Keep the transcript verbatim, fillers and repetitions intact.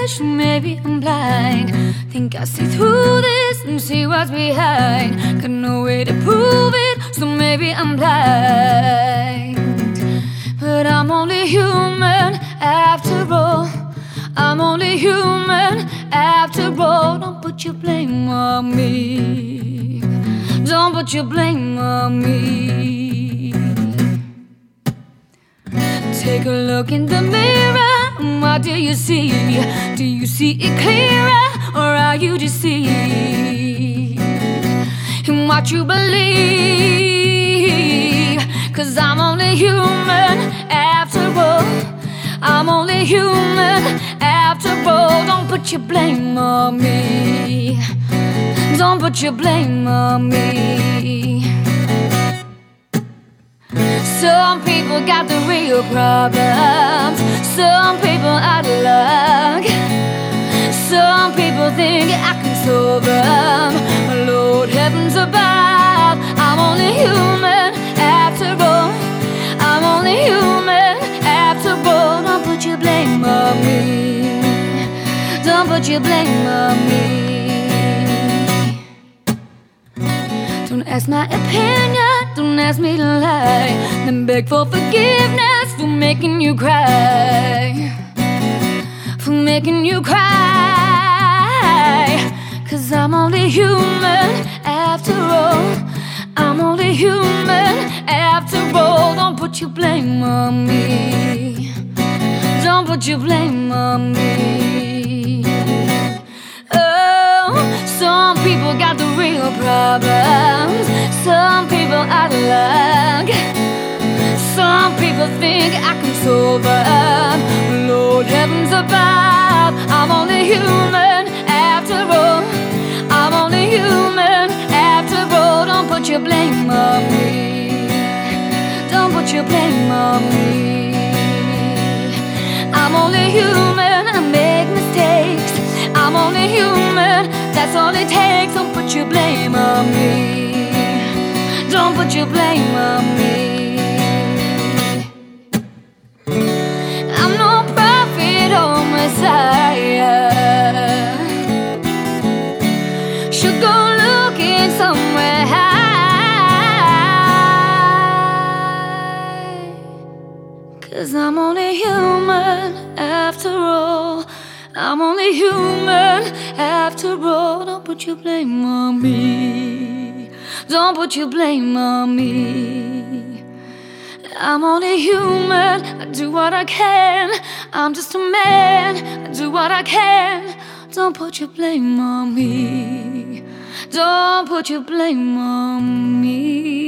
foolish, maybe I'm blind. Think I see through this and see what's behind. Got no way to prove it, so maybe I'm blind. But I'm only human after all. I'm only human after all. Don't put your blame on me. Don't put your blame on me. Take a look in the mirror. What do you see? Do you see it clearer, or are you deceived in what you believe? 'Cause I'm only human after all. I'm only human after all. Don't put your blame on me. Don't put your blame on me. Some people got the real problems. Some people out of luck. Some people think I can solve them. Lord heavens above, I'm only human after all. I'm only human after all. Don't put your blame on me. Don't put your blame on me. Don't ask my opinion, don't ask me to lie, then beg for forgiveness for making you cry, for making you cry. 'Cause I'm only human after all. I'm only human after all. Don't put your blame on me. Don't put your blame on me. Oh, some people got the real problems. Some people out of luck. Some people think I can solve them. Lord heavens above, I'm only human after all. I'm only human after all. Don't put your blame on me. Don't put your blame on me. I'm only human, I make mistakes. I'm only human, that's all it takes. Don't put your blame on me. Don't put your blame on me. I'm no prophet or Messiah. Should go looking somewhere high. 'Cause I'm only human after all. I'm only human after all. Don't put your blame on me. Don't put your blame on me. I'm only human, I do what I can. I'm just a man, I do what I can. Don't put your blame on me. Don't put your blame on me.